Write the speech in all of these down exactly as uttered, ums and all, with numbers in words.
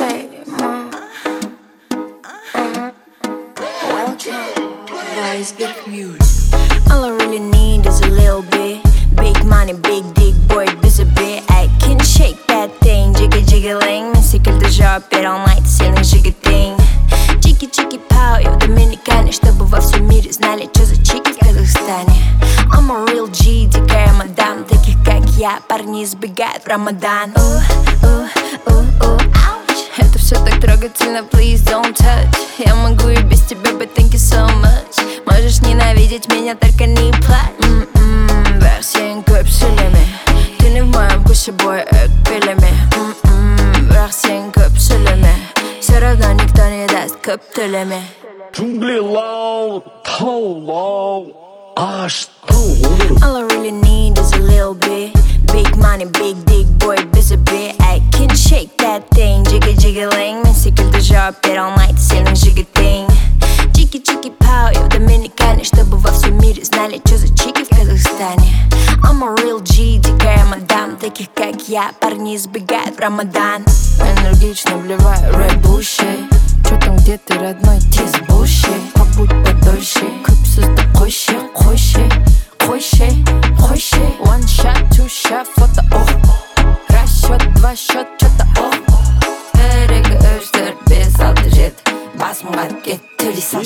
say, mom. All I really need is a little bit. Big money, big dick, boy, biz a bit. I can shake that thing, jigga jiggling. Мен секілді жауап бере алмайды сенің жігітің. Чики-чики пау, я в Доминикане, чтобы во всем мире знали, что за чики в Казахстане. I'm a real G, дикая мадам, таких как я парни избегают в Рамадан. Ooh, ooh, ooh, ooh, ouch. Это все так трогательно, please don't touch. Я могу и без тебя, but thank you so much. Можешь ненавидеть меня, только не плачь. М-м, версия көпшіліме. Ты не в моем вкусе, бой, өкпелеме. М-м, версия көпшіліме. Все равно никто не даст көп төлеме. Джунглилау, таулау, а что olur? All I really need is a little bit. Big money, big dick, boy, biz a bit. I can shake that thing, jigga jiggling. Мен секілді жауап бере алмайды сенің жігітің. Чики-чики пау, я в Доминикане, чтобы во всем мире знали, что за чики в Казахстане. I'm a real G, дикая мадам, таких как я парни избегают в Рамадан. Энергично вливаю рэп-буши. Чё там, где ты, родной, тиз-буши? Побудь подольше, көпсізді қойшы, қойшы, қойшы, қойшы. One shot, two shot, фото, ох. Раз счет, два счет, чё-то, ох. Бірігі үш, төрт, бес, алты, жеті. Басымға кет, төлей сал.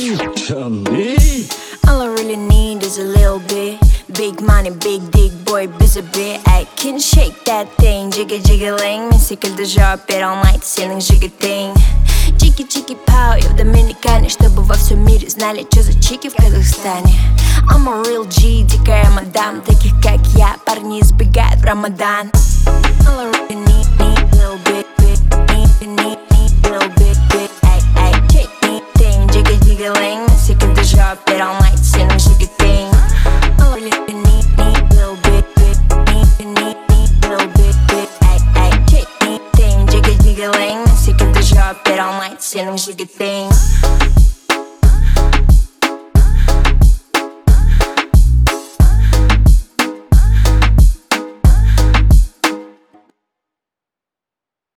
All I really need is a little bit. Big money, big dick, boy, biz a bit. I can shake that thing, jigga jiggling. Мен секілді жауап бере алмайды сенің жігітің. Чики-чики пау, я в Доминикане, чтобы во всем мире знали, что за чики в Казахстане. I'm a real G, дикая мадам, таких как я парни избегают в Рамадан. All I really need, need, little bit, bit, need, need, need, little bit, bit. Ay, ay, shake me, thing, jigga jiggling. Мен секілді жауап бере алмайды сенің жігітің. All I really need, need, little bit, bit, need, need, need, little bit, bit. Ay, ay, shake me, thing, jigga jiggling. Мен секілді жауап бере алмайды сенің жігітің.